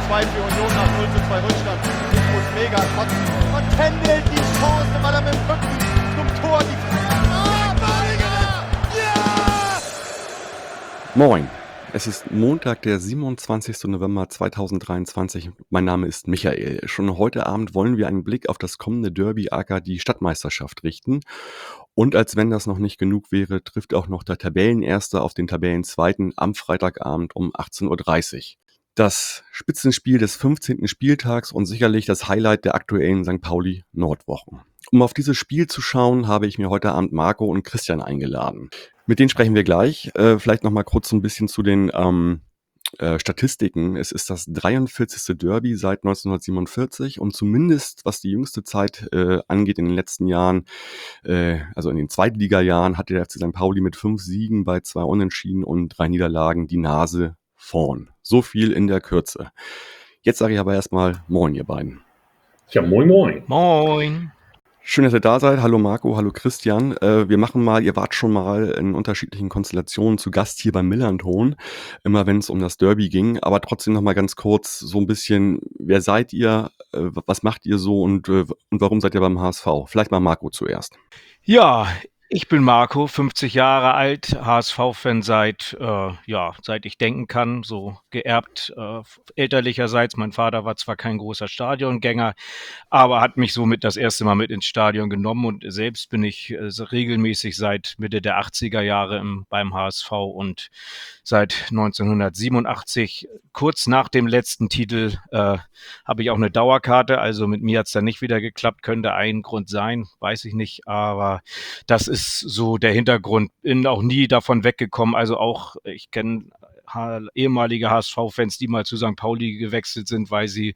2 für Union nach 0:2 Rückstand. Nico Mega kotzen und Kendall die Chance, weil er mit dem Rücken zum Tor die ja! Moin, es ist Montag, der 27. November 2023. Mein Name ist Michael. Schon heute Abend wollen wir einen Blick auf das kommende Derby aka die Stadtmeisterschaft richten. Und als wenn das noch nicht genug wäre, trifft auch noch der Tabellenerste auf den Tabellenzweiten am Freitagabend um 18:30 Uhr. Das Spitzenspiel des 15. Spieltags und sicherlich das Highlight der aktuellen St. Pauli-Nordwochen. Um auf dieses Spiel zu schauen, habe ich mir heute Abend Marco und Christian eingeladen. Mit denen sprechen wir gleich. Vielleicht noch mal kurz so ein bisschen zu den Statistiken. Es ist das 43. Derby seit 1947 und zumindest was die jüngste Zeit angeht in den letzten Jahren, also in den Zweitliga-Jahren, hatte der FC St. Pauli mit 5 Siegen bei 2 Unentschieden und 3 Niederlagen die Nase vorn. So viel in der Kürze. Jetzt sage ich aber erstmal Moin, ihr beiden. Ja, moin, moin. Moin. Schön, dass ihr da seid. Hallo Marco, hallo Christian. Wir machen mal, ihr wart schon mal in unterschiedlichen Konstellationen zu Gast hier beim Millanton, immer wenn es um das Derby ging. Aber trotzdem noch mal ganz kurz so ein bisschen, wer seid ihr, was macht ihr so und warum seid ihr beim HSV? Vielleicht mal Marco zuerst. Ja, ich bin Marco, 50 Jahre alt, HSV-Fan seit ich denken kann, so geerbt elterlicherseits. Mein Vater war zwar kein großer Stadiongänger, aber hat mich somit das erste Mal mit ins Stadion genommen und selbst bin ich regelmäßig seit Mitte der 80er Jahre beim HSV und seit 1987, kurz nach dem letzten Titel, habe ich auch eine Dauerkarte. Also mit mir hat es dann nicht wieder geklappt, könnte ein Grund sein, weiß ich nicht, aber das ist so der Hintergrund. Bin auch nie davon weggekommen. Also auch, ich kenne ehemalige HSV-Fans, die mal zu St. Pauli gewechselt sind, weil sie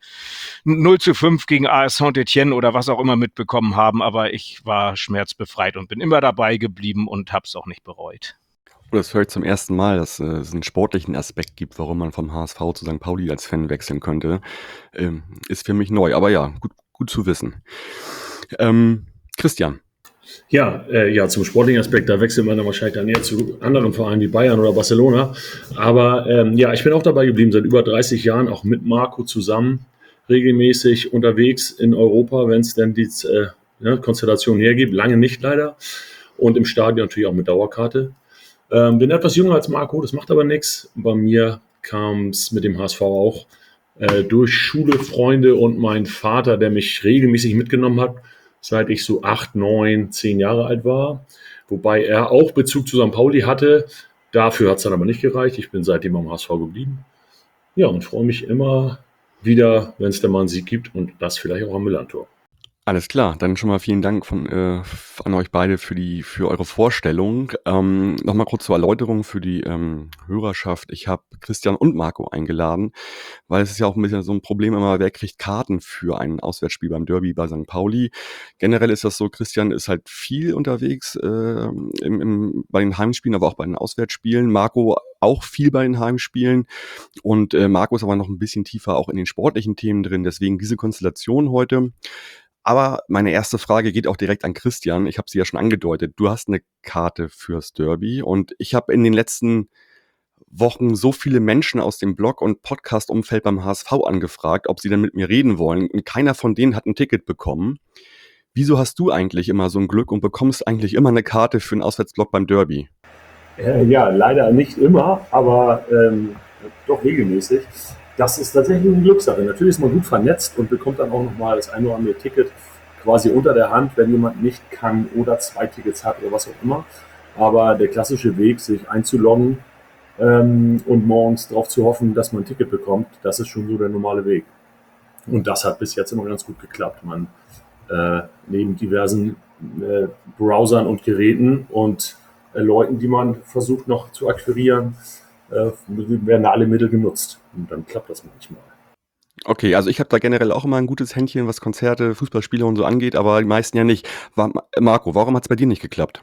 0:5 gegen AS Saint-Étienne oder was auch immer mitbekommen haben. Aber ich war schmerzbefreit und bin immer dabei geblieben und habe es auch nicht bereut. Das höre ich zum ersten Mal, dass es einen sportlichen Aspekt gibt, warum man vom HSV zu St. Pauli als Fan wechseln könnte. Ist für mich neu, aber ja, gut zu wissen. Christian. Ja, zum sportlichen Aspekt, da wechselt man dann wahrscheinlich dann eher zu anderen Vereinen wie Bayern oder Barcelona. Aber ich bin auch dabei geblieben, seit über 30 Jahren, auch mit Marco zusammen, regelmäßig unterwegs in Europa, wenn es denn die Konstellation hergibt. Lange nicht leider. Und im Stadion natürlich auch mit Dauerkarte. Bin etwas jünger als Marco, das macht aber nichts. Bei mir kam es mit dem HSV auch durch Schule, Freunde und mein Vater, der mich regelmäßig mitgenommen hat, seit ich so 8, 9, 10 Jahre alt war. Wobei er auch Bezug zu St. Pauli hatte. Dafür hat es dann aber nicht gereicht. Ich bin seitdem am HSV geblieben. Ja, und freue mich immer wieder, wenn es da mal einen Sieg gibt und das vielleicht auch am Millantor. Alles klar, dann schon mal vielen Dank an euch beide für eure Vorstellung. Nochmal kurz zur Erläuterung für die Hörerschaft. Ich habe Christian und Marco eingeladen, weil es ist ja auch ein bisschen so ein Problem immer, wer kriegt Karten für ein Auswärtsspiel beim Derby bei St. Pauli. Generell ist das so, Christian ist halt viel unterwegs bei den Heimspielen, aber auch bei den Auswärtsspielen. Marco auch viel bei den Heimspielen und Marco ist aber noch ein bisschen tiefer auch in den sportlichen Themen drin. Deswegen diese Konstellation heute. Aber meine erste Frage geht auch direkt an Christian. Ich habe sie ja schon angedeutet. Du hast eine Karte fürs Derby und ich habe in den letzten Wochen so viele Menschen aus dem Blog- und Podcast-Umfeld beim HSV angefragt, ob sie denn mit mir reden wollen. Und keiner von denen hat ein Ticket bekommen. Wieso hast du eigentlich immer so ein Glück und bekommst eigentlich immer eine Karte für einen Auswärtsblock beim Derby? Ja, leider nicht immer, aber doch regelmäßig. Das ist tatsächlich eine Glückssache. Natürlich ist man gut vernetzt und bekommt dann auch nochmal das ein oder andere Ticket quasi unter der Hand, wenn jemand nicht kann oder 2 Tickets hat oder was auch immer. Aber der klassische Weg, sich einzuloggen und morgens darauf zu hoffen, dass man ein Ticket bekommt, das ist schon so der normale Weg. Und das hat bis jetzt immer ganz gut geklappt. Man neben diversen Browsern und Geräten und Leuten, die man versucht noch zu akquirieren, werden da alle Mittel genutzt. Und dann klappt das manchmal. Okay, also ich habe da generell auch immer ein gutes Händchen, was Konzerte, Fußballspiele und so angeht, aber die meisten ja nicht. Marco, warum hat es bei dir nicht geklappt?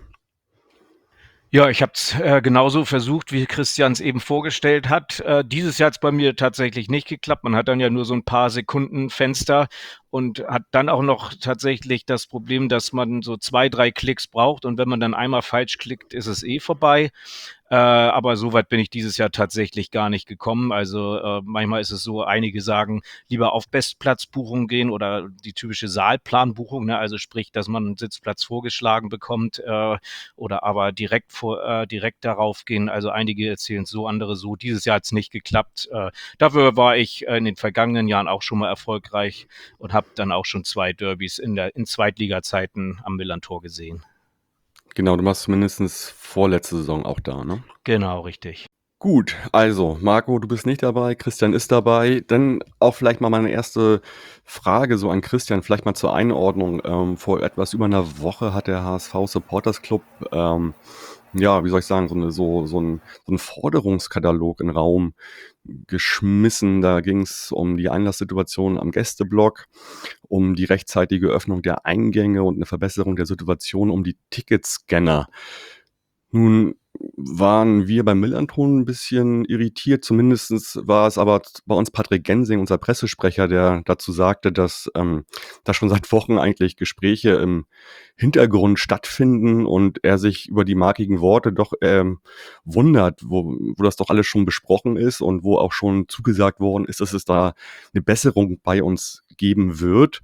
Ja, ich habe es genauso versucht, wie Christian es eben vorgestellt hat. Dieses Jahr hat es bei mir tatsächlich nicht geklappt. Man hat dann ja nur so ein paar Sekunden Fenster und hat dann auch noch tatsächlich das Problem, dass man so 2, 3 Klicks braucht und wenn man dann einmal falsch klickt, ist es vorbei. Aber so weit bin ich dieses Jahr tatsächlich gar nicht gekommen. Also manchmal ist es so, einige sagen, lieber auf Bestplatzbuchung gehen oder die typische Saalplanbuchung, ne? Also sprich, dass man einen Sitzplatz vorgeschlagen bekommt oder aber direkt darauf gehen. Also einige erzählen es so, andere so. Dieses Jahr hat es nicht geklappt. Dafür war ich in den vergangenen Jahren auch schon mal erfolgreich und habe dann auch schon 2 Derbys in Zweitliga-Zeiten am Millantor gesehen. Genau, du warst mindestens vorletzte Saison auch da, ne? Genau, richtig. Gut, also Marco, du bist nicht dabei, Christian ist dabei. Dann auch vielleicht mal meine erste Frage so an Christian, vielleicht mal zur Einordnung. Vor etwas über einer Woche hat der HSV Supporters Club, ja, wie soll ich sagen, so ein Forderungskatalog in den Raum geschmissen. Da ging es um die Einlasssituation am Gästeblock, um die rechtzeitige Öffnung der Eingänge und eine Verbesserung der Situation um die Ticketscanner. Nun waren wir beim Millanton ein bisschen irritiert. Zumindest war es aber bei uns Patrick Gensing, unser Pressesprecher, der dazu sagte, dass da schon seit Wochen eigentlich Gespräche im Hintergrund stattfinden und er sich über die markigen Worte doch wundert, wo das doch alles schon besprochen ist und wo auch schon zugesagt worden ist, dass es da eine Besserung bei uns geben wird.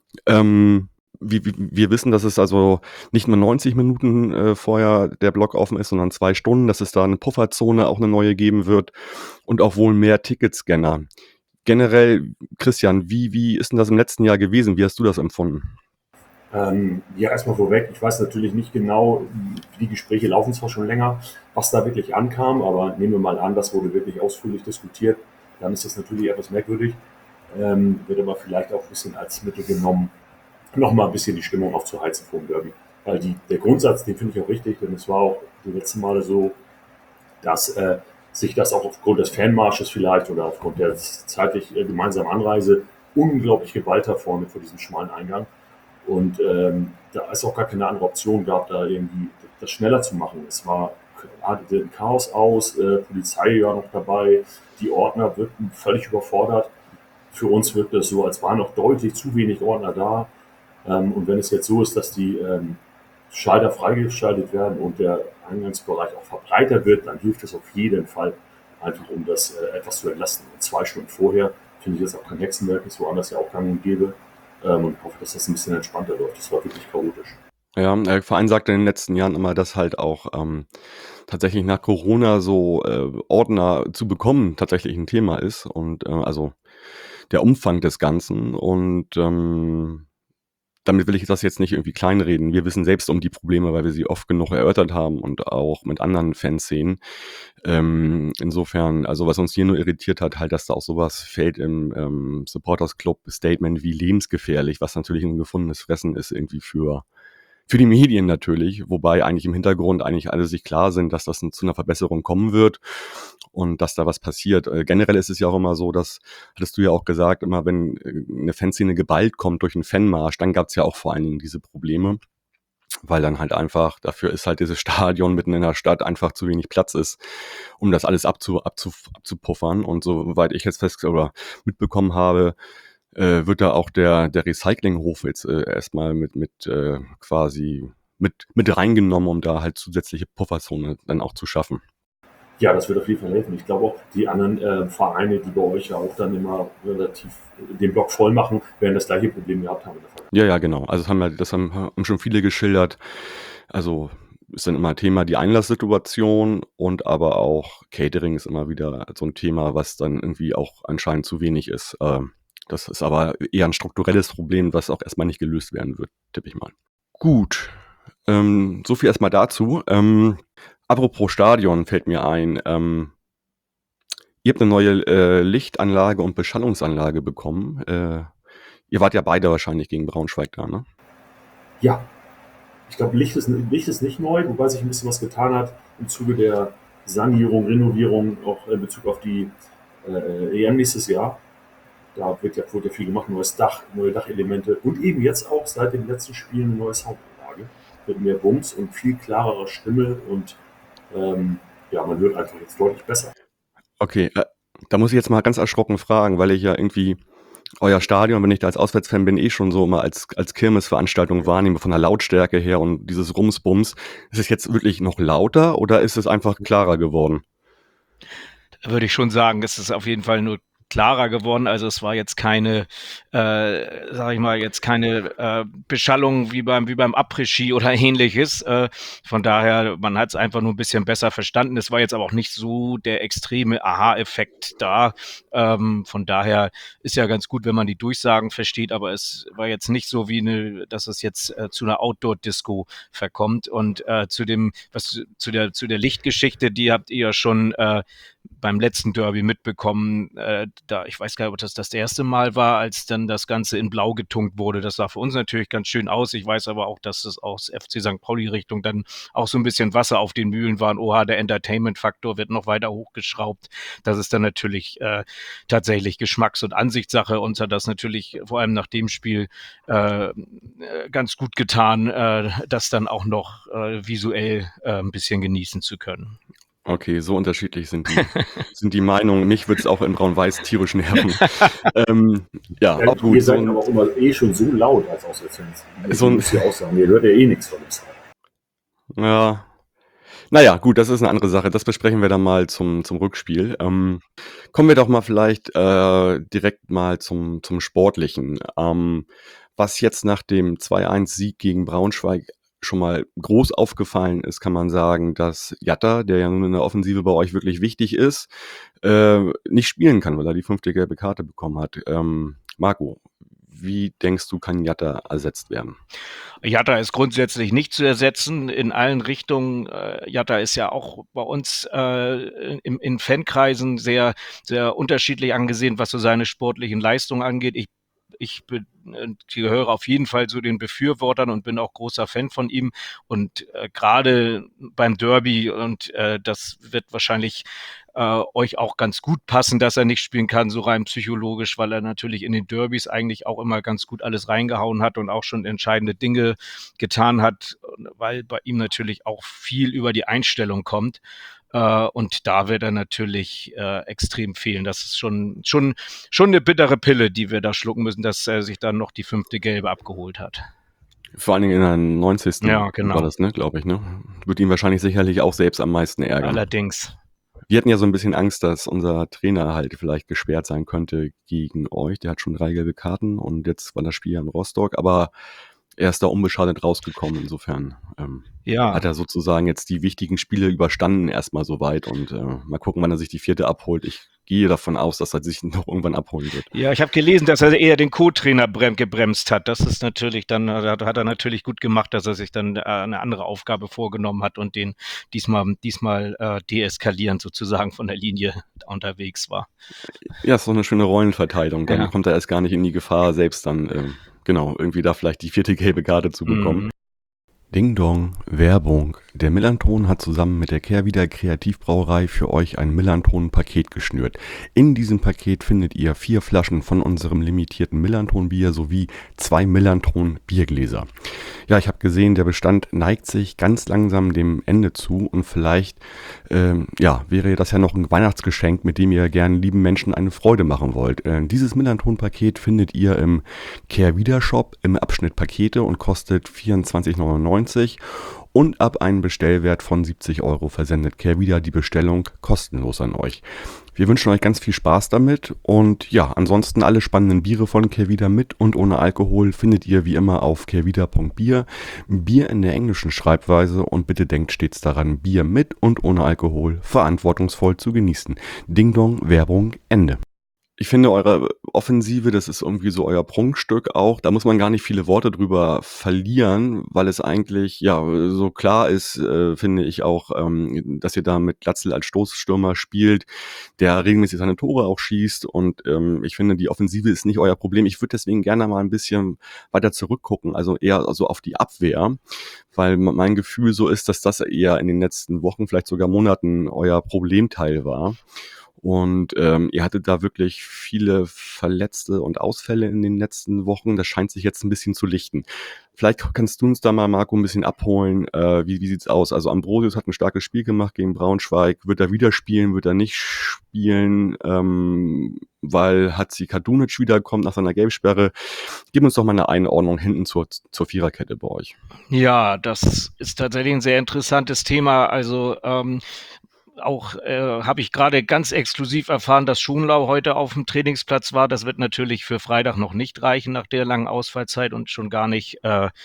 Wir wissen, dass es also nicht nur 90 Minuten vorher der Block offen ist, sondern 2 Stunden, dass es da eine Pufferzone auch eine neue geben wird und auch wohl mehr Ticketscanner. Generell, Christian, wie ist denn das im letzten Jahr gewesen? Wie hast du das empfunden? Ja, erstmal vorweg, ich weiß natürlich nicht genau, wie die Gespräche laufen zwar schon länger, was da wirklich ankam, aber nehmen wir mal an, das wurde wirklich ausführlich diskutiert, dann ist das natürlich etwas merkwürdig, wird aber vielleicht auch ein bisschen als Mittel genommen, noch mal ein bisschen die Stimmung aufzuheizen vor dem Derby. Weil der Grundsatz, den finde ich auch richtig, denn es war auch die letzten Male so, dass sich das auch aufgrund des Fanmarsches vielleicht oder aufgrund der zeitlich gemeinsamen Anreise unglaublich Gewalt hervornimmt vor diesem schmalen Eingang. Und da es auch gar keine andere Option gab, da irgendwie das schneller zu machen. Es war artete ein Chaos aus, Polizei war noch dabei, die Ordner wirkten völlig überfordert. Für uns wirkt es so, als waren noch deutlich zu wenig Ordner da. Und wenn es jetzt so ist, dass die Schalter freigeschaltet werden und der Eingangsbereich auch verbreitert wird, dann hilft es auf jeden Fall, einfach um das etwas zu entlasten. Und 2 Stunden vorher finde ich jetzt auch kein Hexenwerk, ist woanders ja auch gang und gäbe. Und hoffe, dass das ein bisschen entspannter läuft. Das war wirklich chaotisch. Ja, der Verein sagte in den letzten Jahren immer, dass halt auch tatsächlich nach Corona so Ordner zu bekommen tatsächlich ein Thema ist und also der Umfang des Ganzen und damit will ich das jetzt nicht irgendwie kleinreden. Wir wissen selbst um die Probleme, weil wir sie oft genug erörtert haben und auch mit anderen Fanszenen. Insofern, also was uns hier nur irritiert hat, halt, dass da auch sowas fällt im Supporters Club Statement wie lebensgefährlich, was natürlich ein gefundenes Fressen ist irgendwie für die Medien natürlich, wobei eigentlich im Hintergrund eigentlich alle sich klar sind, dass das zu einer Verbesserung kommen wird und dass da was passiert. Generell ist es ja auch immer so, dass, hattest du ja auch gesagt, immer wenn eine Fanszene geballt kommt durch einen Fanmarsch, dann gab es ja auch vor allen Dingen diese Probleme, weil dann halt einfach, dafür ist halt dieses Stadion mitten in der Stadt einfach zu wenig Platz ist, um das alles abzupuffern. Und soweit ich jetzt mitbekommen habe, wird da auch der Recyclinghof jetzt erstmal quasi mit reingenommen, um da halt zusätzliche Pufferzone dann auch zu schaffen. Ja, das wird auf jeden Fall helfen. Ich glaube auch, die anderen Vereine, die bei euch ja auch dann immer relativ den Block voll machen, werden das gleiche Problem gehabt haben in der Vergangenheit. Ja, genau. Also das haben schon viele geschildert. Also ist dann immer Thema die Einlasssituation und aber auch Catering ist immer wieder so ein Thema, was dann irgendwie auch anscheinend zu wenig ist. Das ist aber eher ein strukturelles Problem, was auch erstmal nicht gelöst werden wird, tippe ich mal. Gut, so viel erstmal dazu. Apropos Stadion fällt mir ein. Ihr habt eine neue Lichtanlage und Beschallungsanlage bekommen. Ihr wart ja beide wahrscheinlich gegen Braunschweig da, ne? Ja, ich glaube, Licht ist nicht neu, wobei sich ein bisschen was getan hat im Zuge der Sanierung, Renovierung, auch in Bezug auf die EM nächstes Jahr. Da wird ja viel gemacht, neues Dach, neue Dachelemente und eben jetzt auch seit den letzten Spielen eine neue Soundanlage mit mehr Bums und viel klarerer Stimme und ja, man hört einfach jetzt deutlich besser. Okay, da muss ich jetzt mal ganz erschrocken fragen, weil ich ja irgendwie euer Stadion, wenn ich da als Auswärtsfan bin, schon so immer als Kirmesveranstaltung wahrnehme von der Lautstärke her und dieses Rumsbums. Ist es jetzt wirklich noch lauter oder ist es einfach klarer geworden? Da würde ich schon sagen, es ist auf jeden Fall nur klarer geworden. Also es war jetzt keine, sage ich mal, jetzt keine Beschallung wie beim Après-Ski oder ähnliches. Von daher, man hat es einfach nur ein bisschen besser verstanden. Es war jetzt aber auch nicht so der extreme Aha-Effekt da. Von daher ist ja ganz gut, wenn man die Durchsagen versteht, aber es war jetzt nicht so dass es jetzt zu einer Outdoor-Disco verkommt. Und zu der Lichtgeschichte, die habt ihr ja schon beim letzten Derby mitbekommen. Ich weiß gar nicht, ob das erste Mal war, als dann das Ganze in Blau getunkt wurde. Das sah für uns natürlich ganz schön aus. Ich weiß aber auch, dass es aus FC St. Pauli-Richtung dann auch so ein bisschen Wasser auf den Mühlen war. Und oha, der Entertainment-Faktor wird noch weiter hochgeschraubt. Das ist dann natürlich tatsächlich Geschmacks- und Ansichtssache. Uns hat das natürlich vor allem nach dem Spiel ganz gut getan, das dann auch noch visuell ein bisschen genießen zu können. Okay, so unterschiedlich sind die Meinungen. Mich würde es auch in Braun-Weiß tierisch nerven. Ja, Ja, gut. ihr seid aber auch immer schon so laut als Auswärtsfans. So ein- Müsst ihr auch sagen, ihr hört ja eh nichts von uns. Ja. Naja, gut, das ist eine andere Sache. Das besprechen wir dann mal zum Rückspiel. Kommen wir doch mal vielleicht direkt mal zum Sportlichen. Was jetzt nach dem 2-1-Sieg gegen Braunschweig schon mal groß aufgefallen ist, kann man sagen, dass Jatta, der ja nun in der Offensive bei euch wirklich wichtig ist, nicht spielen kann, weil er die 5. gelbe Karte bekommen hat. Marco, wie denkst du, kann Jatta ersetzt werden? Jatta ist grundsätzlich nicht zu ersetzen in allen Richtungen. Jatta ist ja auch bei uns in Fankreisen sehr, sehr unterschiedlich angesehen, was so seine sportlichen Leistungen angeht. Ich gehöre auf jeden Fall zu den Befürwortern und bin auch großer Fan von ihm. Und gerade beim Derby, und das wird wahrscheinlich euch auch ganz gut passen, dass er nicht spielen kann, so rein psychologisch, weil er natürlich in den Derbys eigentlich auch immer ganz gut alles reingehauen hat und auch schon entscheidende Dinge getan hat, weil bei ihm natürlich auch viel über die Einstellung kommt. Und da wird er natürlich extrem fehlen. Das ist schon eine bittere Pille, die wir da schlucken müssen, dass er sich dann noch die 5. Gelbe abgeholt hat. Vor allen Dingen in der 90. Ja, genau. war das, ne, glaube ich, ne? Wird ihn wahrscheinlich sicherlich auch selbst am meisten ärgern. Allerdings. Wir hatten ja so ein bisschen Angst, dass unser Trainer halt vielleicht gesperrt sein könnte gegen euch. Der hat schon 3 gelbe Karten und jetzt war das Spiel ja in Rostock, aber er ist da unbeschadet rausgekommen. Insofern hat er sozusagen jetzt die wichtigen Spiele überstanden erstmal soweit und mal gucken, wann er sich die 4. abholt. Ich gehe davon aus, dass er sich noch irgendwann abholen wird. Ja, ich habe gelesen, dass er eher den Co-Trainer gebremst hat. Das ist natürlich dann, hat er natürlich gut gemacht, dass er sich dann eine andere Aufgabe vorgenommen hat und den diesmal deeskalierend sozusagen von der Linie unterwegs war. Ja, ist doch eine schöne Rollenverteilung. Dann Ja. kommt er erst gar nicht in die Gefahr, selbst dann irgendwie da vielleicht die 4. gelbe Karte zu bekommen. Ding Dong, Werbung. Der Millantron hat zusammen mit der Kehrwieder Kreativbrauerei für euch ein Millantron-Paket geschnürt. In diesem Paket findet ihr 4 Flaschen von unserem limitierten Millantron-Bier sowie 2 Millantron-Biergläser. Ja, ich habe gesehen, der Bestand neigt sich ganz langsam dem Ende zu und vielleicht wäre das ja noch ein Weihnachtsgeschenk, mit dem ihr gerne lieben Menschen eine Freude machen wollt. Dieses Millantron-Paket findet ihr im Kehrwieder-Shop im Abschnitt Pakete und kostet 24,99 und ab einem Bestellwert von 70 € versendet Kehrwieder die Bestellung kostenlos an euch. Wir wünschen euch ganz viel Spaß damit und ja, ansonsten alle spannenden Biere von Kehrwieder mit und ohne Alkohol findet ihr wie immer auf kehrwieder.bier. Bier in der englischen Schreibweise und bitte denkt stets daran, Bier mit und ohne Alkohol verantwortungsvoll zu genießen. Ding Dong, Werbung, Ende. Ich finde, eure Offensive, das ist irgendwie so euer Prunkstück auch. Da muss man gar nicht viele Worte drüber verlieren, weil es eigentlich so klar ist, finde ich auch, dass ihr da mit Glatzel als Stoßstürmer spielt, der regelmäßig seine Tore auch schießt. Und ich finde, die Offensive ist nicht euer Problem. Ich würde deswegen gerne mal ein bisschen weiter zurückgucken, also eher so auf die Abwehr, weil mein Gefühl so ist, dass das eher in den letzten Wochen, vielleicht sogar Monaten euer Problemteil war. Und ihr hattet da wirklich viele Verletzte und Ausfälle in den letzten Wochen. Das scheint sich jetzt ein bisschen zu lichten. Vielleicht kannst du uns da mal, Marco, ein bisschen abholen. Wie sieht's aus? Also Ambrosius hat ein starkes Spiel gemacht gegen Braunschweig. Wird er wieder spielen? Wird er nicht spielen? Weil Hatzikadunic wiederkommt nach seiner Gelbsperre. Gib uns doch mal eine Einordnung hinten zur Viererkette bei euch. Ja, das ist tatsächlich ein sehr interessantes Thema. Also auch habe ich gerade ganz exklusiv erfahren, dass Schonlau heute auf dem Trainingsplatz war. Das wird natürlich für Freitag noch nicht reichen nach der langen Ausfallzeit und schon gar nicht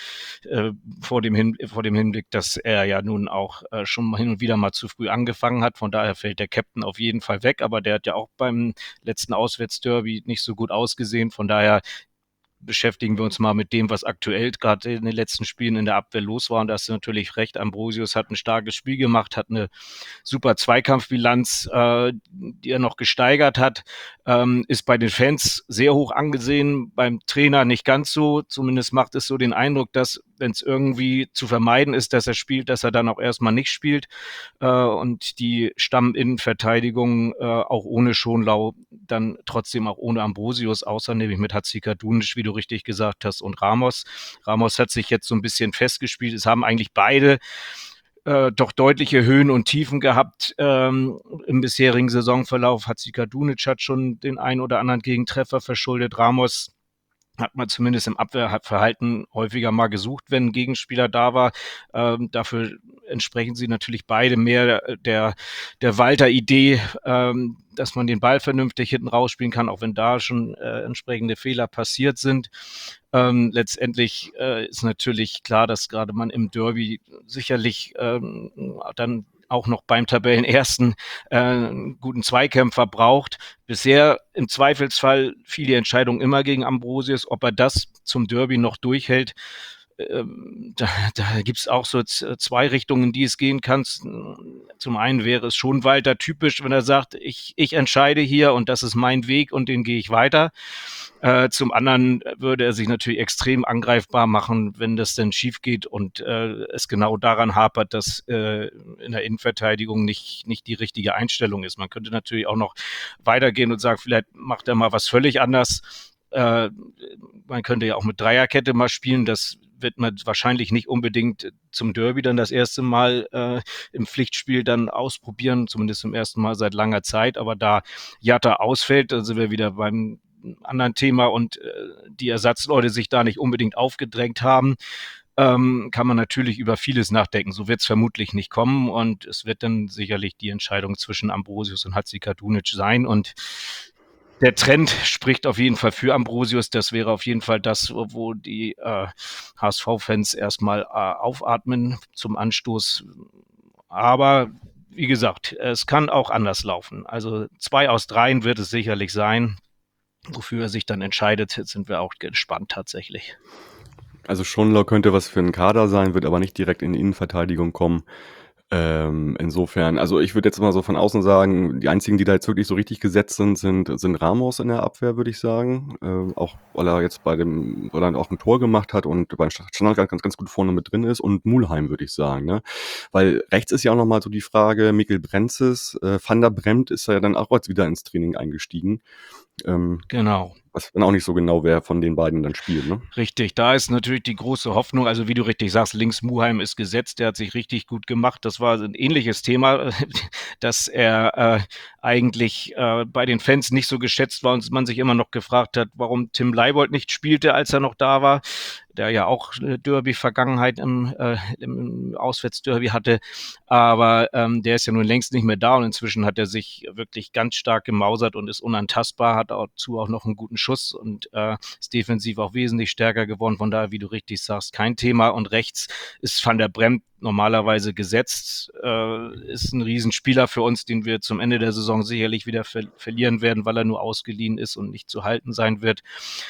vor dem Hinblick, dass er ja nun auch schon hin und wieder mal zu früh angefangen hat. Von daher fällt der Captain auf jeden Fall weg, aber der hat ja auch beim letzten Auswärtsderby nicht so gut ausgesehen. Von daher beschäftigen wir uns mal mit dem, was aktuell gerade in den letzten Spielen in der Abwehr los war. Und da hast du natürlich recht. Ambrosius hat ein starkes Spiel gemacht, hat eine super Zweikampfbilanz, die er noch gesteigert hat, ist bei den Fans sehr hoch angesehen, beim Trainer nicht ganz so. Zumindest macht es so den Eindruck, dass, wenn es irgendwie zu vermeiden ist, dass er spielt, dass er dann auch erstmal nicht spielt. Und die Stamminnenverteidigung auch ohne Schonlau, dann trotzdem auch ohne Ambrosius, außer nämlich mit Hatzikadunic, wie du richtig gesagt hast, und Ramos. Ramos hat sich jetzt so ein bisschen festgespielt. Es haben eigentlich beide doch deutliche Höhen und Tiefen gehabt im bisherigen Saisonverlauf. Hatzikadunic hat schon den ein oder anderen Gegentreffer verschuldet. Ramos hat man zumindest im Abwehrverhalten häufiger mal gesucht, wenn ein Gegenspieler da war. Dafür entsprechen sie natürlich beide mehr der Walter-Idee, dass man den Ball vernünftig hinten rausspielen kann, auch wenn da schon entsprechende Fehler passiert sind. Letztendlich ist natürlich klar, dass gerade man im Derby sicherlich dann auch noch beim Tabellenersten einen guten Zweikämpfer braucht. Bisher im Zweifelsfall fiel die Entscheidung immer gegen Ambrosius. Ob er das zum Derby noch durchhält, da gibt es auch so zwei Richtungen, die es gehen kann. Zum einen wäre es schon Walter typisch, wenn er sagt, ich entscheide hier und das ist mein Weg und den gehe ich weiter. Zum anderen würde er sich natürlich extrem angreifbar machen, wenn das denn schief geht und es genau daran hapert, dass in der Innenverteidigung nicht die richtige Einstellung ist. Man könnte natürlich auch noch weitergehen und sagen, vielleicht macht er mal was völlig anders. Man könnte ja auch mit Dreierkette mal spielen. Das wird man wahrscheinlich nicht unbedingt zum Derby dann das erste Mal im Pflichtspiel dann ausprobieren, zumindest zum ersten Mal seit langer Zeit. Aber da Jatta ausfällt, dann sind wir wieder beim anderen Thema und die Ersatzleute sich da nicht unbedingt aufgedrängt haben, kann man natürlich über vieles nachdenken. So wird es vermutlich nicht kommen und es wird dann sicherlich die Entscheidung zwischen Ambrosius und Hatzikadunic sein und der Trend spricht auf jeden Fall für Ambrosius. Das wäre auf jeden Fall das, wo die HSV-Fans erstmal aufatmen zum Anstoß. Aber wie gesagt, es kann auch anders laufen. Also 2 aus 3 wird es sicherlich sein. Wofür er sich dann entscheidet, jetzt sind wir auch gespannt tatsächlich. Also Schonlau könnte was für einen Kader sein, wird aber nicht direkt in die Innenverteidigung kommen. Insofern, also ich würde jetzt mal so von außen sagen, die einzigen, die da jetzt wirklich so richtig gesetzt sind Ramos in der Abwehr, würde ich sagen. Auch weil er jetzt weil er auch ein Tor gemacht hat und beim Standard ganz gut vorne mit drin ist und Mulheim, würde ich sagen, ne? Weil rechts ist ja auch nochmal so die Frage, Mikkel Brenzes, Van der Bremt ist ja dann auch jetzt wieder ins Training eingestiegen. Genau. Was dann auch nicht so genau, wer von den beiden dann spielt, ne? Richtig, da ist natürlich die große Hoffnung, also wie du richtig sagst, links Mulheim ist gesetzt, der hat sich richtig gut gemacht. Das war ein ähnliches Thema, dass er eigentlich bei den Fans nicht so geschätzt war und man sich immer noch gefragt hat, warum Tim Leibold nicht spielte, als er noch da war, der ja auch eine Derby-Vergangenheit im Auswärtsderby hatte, aber der ist ja nun längst nicht mehr da und inzwischen hat er sich wirklich ganz stark gemausert und ist unantastbar, hat dazu auch noch einen guten Schuss und ist defensiv auch wesentlich stärker geworden, von daher, wie du richtig sagst, kein Thema und rechts ist Van der Bremt normalerweise gesetzt, ist ein Riesenspieler für uns, den wir zum Ende der Saison sicherlich wieder verlieren werden, weil er nur ausgeliehen ist und nicht zu halten sein wird.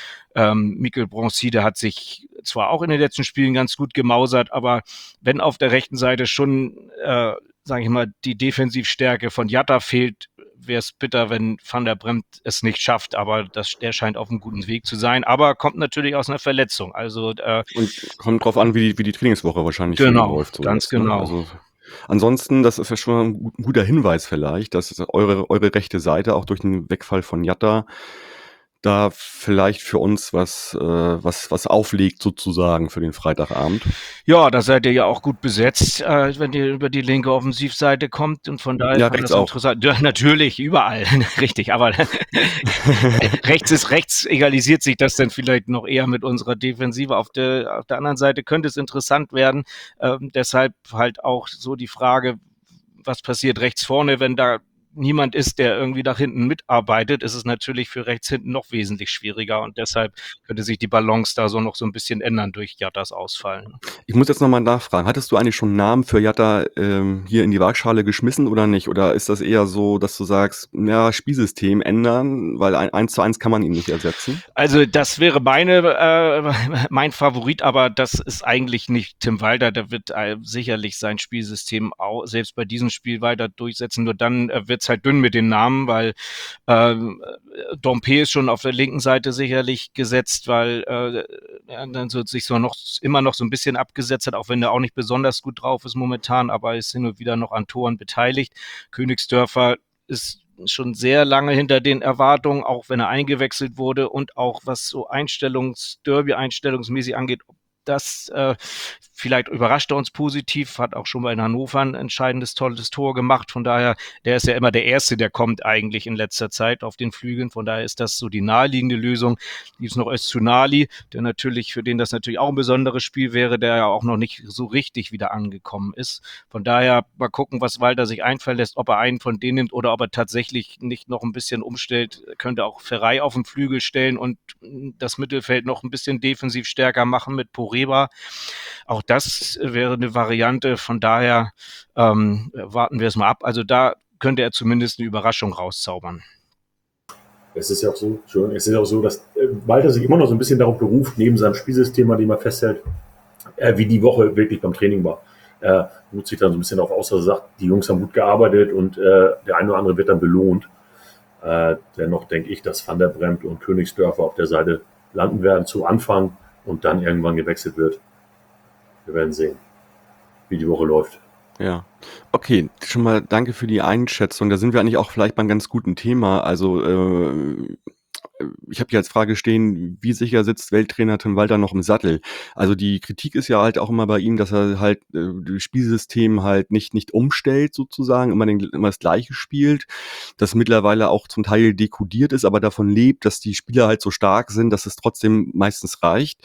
Mikkel Bronzide hat sich zwar auch in den letzten Spielen ganz gut gemausert, aber wenn auf der rechten Seite schon, sage ich mal, die Defensivstärke von Jatta fehlt, wäre es bitter, wenn Van der Bremt es nicht schafft, aber der scheint auf einem guten Weg zu sein, aber kommt natürlich aus einer Verletzung. Also und kommt drauf an, wie die Trainingswoche wahrscheinlich genau, läuft. So ganz jetzt, ne? genau. Also Ansonsten, das ist ja schon ein guter Hinweis vielleicht, dass eure rechte Seite auch durch den Wegfall von Jatta da vielleicht für uns was auflegt sozusagen für den Freitagabend. Ja, da seid ihr ja auch gut besetzt, wenn ihr über die linke Offensivseite kommt und von daher Ja, kann rechts das auch. interessant. Ja, natürlich, überall, richtig, aber rechts egalisiert sich das dann vielleicht noch eher mit unserer Defensive. Auf der anderen Seite könnte es interessant werden, deshalb halt auch so die Frage, was passiert rechts vorne, wenn da niemand ist, der irgendwie nach hinten mitarbeitet, ist es natürlich für rechts hinten noch wesentlich schwieriger und deshalb könnte sich die Balance da so noch so ein bisschen ändern durch Jattas Ausfallen. Ich muss jetzt nochmal nachfragen, hattest du eigentlich schon einen Namen für Jatta hier in die Waagschale geschmissen oder nicht? Oder ist das eher so, dass du sagst, ja, Spielsystem ändern, weil 1:1 kann man ihn nicht ersetzen? Also das wäre mein Favorit, aber das ist eigentlich nicht Tim Walter. Der wird sicherlich sein Spielsystem auch selbst bei diesem Spiel weiter durchsetzen. Nur dann wird es halt dünn mit den Namen, weil Dompe ist schon auf der linken Seite sicherlich gesetzt, weil er dann so, sich immer noch so ein bisschen abgesetzt hat, auch wenn er auch nicht besonders gut drauf ist momentan, aber ist hin und wieder noch an Toren beteiligt. Königsdörfer ist schon sehr lange hinter den Erwartungen, auch wenn er eingewechselt wurde und auch was so Derby-einstellungsmäßig angeht, das vielleicht überrascht er uns positiv, hat auch schon bei Hannover ein entscheidendes, tolles Tor gemacht. Von daher, der ist ja immer der Erste, der kommt eigentlich in letzter Zeit auf den Flügeln. Von daher ist das so die naheliegende Lösung. Gibt es noch Öztunali, für den das natürlich auch ein besonderes Spiel wäre, der ja auch noch nicht so richtig wieder angekommen ist. Von daher mal gucken, was Walter sich einfallen lässt, ob er einen von denen nimmt oder ob er tatsächlich nicht noch ein bisschen umstellt. Könnte auch Ferrei auf den Flügel stellen und das Mittelfeld noch ein bisschen defensiv stärker machen mit Poreba. Auch das wäre eine Variante. Von daher warten wir es mal ab. Also da könnte er zumindest eine Überraschung rauszaubern. Es ist ja auch so, dass Walter sich immer noch so ein bisschen darauf beruft, neben seinem Spielsystem, an dem er festhält, wie die Woche wirklich beim Training war. Er ruht sich dann so ein bisschen darauf aus, dass er sagt, die Jungs haben gut gearbeitet und der eine oder andere wird dann belohnt. Dennoch denke ich, dass Van der Bremt und Königsdörfer auf der Seite landen werden zu Anfang und dann irgendwann gewechselt wird. Wir werden sehen, wie die Woche läuft. Ja. Okay, schon mal danke für die Einschätzung. Da sind wir eigentlich auch vielleicht beim ganz guten Thema. Also ich habe hier als Frage stehen, wie sicher sitzt Welttrainer Tim Walter noch im Sattel? Also die Kritik ist ja halt auch immer bei ihm, dass er halt das Spielsystem halt nicht umstellt sozusagen, immer das Gleiche spielt, das mittlerweile auch zum Teil dekodiert ist, aber davon lebt, dass die Spieler halt so stark sind, dass es trotzdem meistens reicht.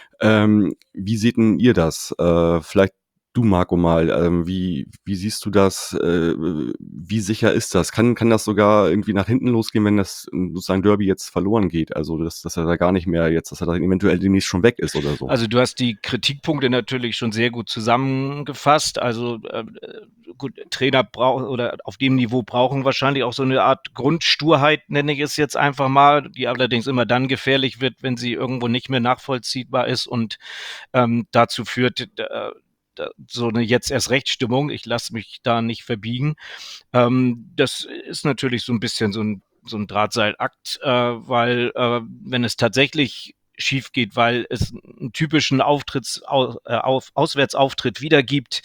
Wie seht denn ihr das? Vielleicht du, Marco, mal, wie siehst du das? Wie sicher ist das? Kann das sogar irgendwie nach hinten losgehen, wenn das sozusagen Derby jetzt verloren geht? Also, dass er da gar nicht mehr dass er da eventuell demnächst schon weg ist oder so? Also du hast die Kritikpunkte natürlich schon sehr gut zusammengefasst. Also gut, Trainer brauchen oder auf dem Niveau brauchen wahrscheinlich auch so eine Art Grundsturheit, nenne ich es jetzt einfach mal, die allerdings immer dann gefährlich wird, wenn sie irgendwo nicht mehr nachvollziehbar ist und dazu führt, so eine Jetzt-erst-recht-Stimmung, ich lasse mich da nicht verbiegen. Das ist natürlich so ein bisschen so ein Drahtseilakt, weil wenn es tatsächlich schief geht, weil es einen typischen Auswärtsauftritt wiedergibt,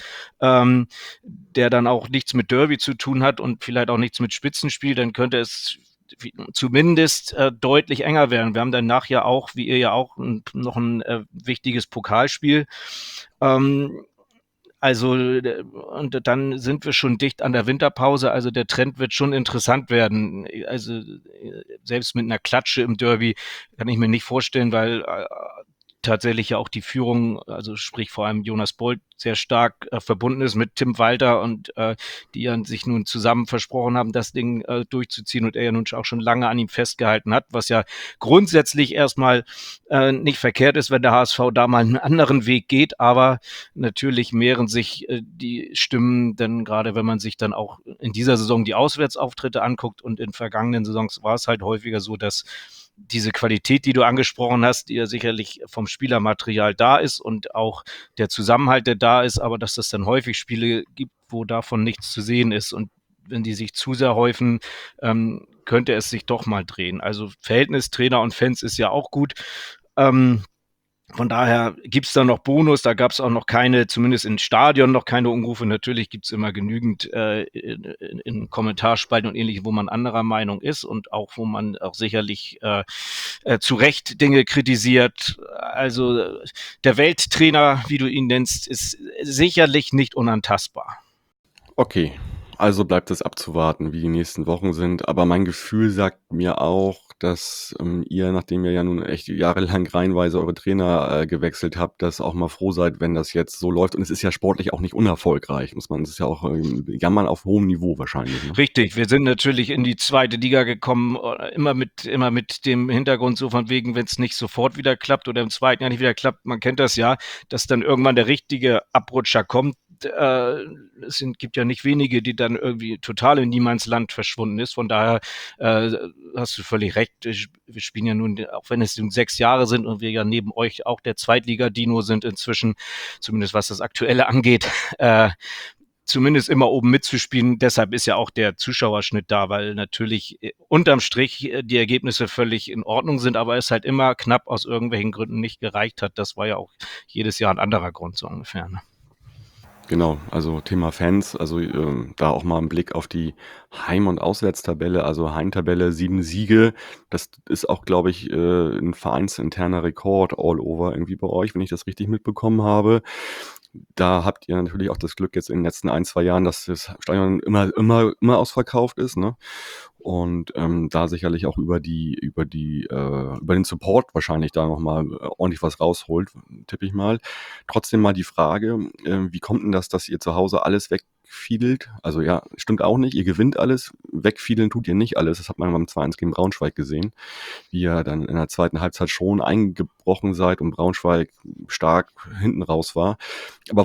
der dann auch nichts mit Derby zu tun hat und vielleicht auch nichts mit Spitzenspiel, dann könnte es zumindest deutlich enger werden. Wir haben danach ja auch, wie ihr ja auch, noch ein wichtiges Pokalspiel. Also, und dann sind wir schon dicht an der Winterpause. Also der Trend wird schon interessant werden. Also selbst mit einer Klatsche im Derby kann ich mir nicht vorstellen, weil tatsächlich ja auch die Führung, also sprich vor allem Jonas Bold, sehr stark verbunden ist mit Tim Walter und die ja sich nun zusammen versprochen haben, das Ding durchzuziehen und er ja nun auch schon lange an ihm festgehalten hat, was ja grundsätzlich erstmal nicht verkehrt ist, wenn der HSV da mal einen anderen Weg geht, aber natürlich mehren sich die Stimmen, denn gerade wenn man sich dann auch in dieser Saison die Auswärtsauftritte anguckt und in vergangenen Saisons war es halt häufiger so, dass diese Qualität, die du angesprochen hast, die ja sicherlich vom Spielermaterial da ist und auch der Zusammenhalt, der da ist, aber dass es dann häufig Spiele gibt, wo davon nichts zu sehen ist und wenn die sich zu sehr häufen, könnte es sich doch mal drehen. Also Verhältnis Trainer und Fans ist ja auch gut. Von daher gibt's da noch Bonus, da gab's auch noch keine, zumindest im Stadion noch keine Unrufe. Natürlich gibt's immer genügend in Kommentarspalten und ähnlichem, wo man anderer Meinung ist und auch wo man auch sicherlich zu Recht Dinge kritisiert. Also der Welttrainer, wie du ihn nennst, ist sicherlich nicht unantastbar. Okay, also bleibt es abzuwarten, wie die nächsten Wochen sind. Aber mein Gefühl sagt mir auch, dass ihr, nachdem ihr ja nun echt jahrelang reihenweise eure Trainer gewechselt habt, dass auch mal froh seid, wenn das jetzt so läuft. Und es ist ja sportlich auch nicht unerfolgreich, muss man. Es ist ja auch Jammern auf hohem Niveau wahrscheinlich. Ne? Richtig, wir sind natürlich in die zweite Liga gekommen, immer mit dem Hintergrund so von wegen, wenn es nicht sofort wieder klappt oder im zweiten Jahr nicht wieder klappt, man kennt das ja, dass dann irgendwann der richtige Abrutscher kommt. Gibt ja nicht wenige, die dann irgendwie total in Niemandsland verschwunden ist. Von daher hast du völlig recht. Wir spielen ja nun, auch wenn es nun 6 Jahre sind und wir ja neben euch auch der Zweitliga-Dino sind inzwischen, zumindest was das Aktuelle angeht, zumindest immer oben mitzuspielen. Deshalb ist ja auch der Zuschauerschnitt da, weil natürlich unterm Strich die Ergebnisse völlig in Ordnung sind, aber es halt immer knapp aus irgendwelchen Gründen nicht gereicht hat. Das war ja auch jedes Jahr ein anderer Grund so ungefähr. Ne? Genau, also Thema Fans, also da auch mal ein Blick auf die Heim- und Auswärtstabelle, also Heimtabelle 7 Siege, das ist auch, glaube ich, ein vereinsinterner Rekord all over irgendwie bei euch, wenn ich das richtig mitbekommen habe. Da habt ihr natürlich auch das Glück jetzt in den letzten 1, 2 Jahren, dass das Stadion immer ausverkauft ist, ne? Und da sicherlich auch über den Support wahrscheinlich da nochmal ordentlich was rausholt, tippe ich mal. Trotzdem mal die Frage, wie kommt denn das, dass ihr zu Hause alles wegfiedelt? Also ja, stimmt auch nicht, ihr gewinnt alles, wegfiedeln tut ihr nicht alles. Das hat man beim 2-1 gegen Braunschweig gesehen, wie ihr dann in der zweiten Halbzeit schon eingebrochen seid und Braunschweig stark hinten raus war. Aber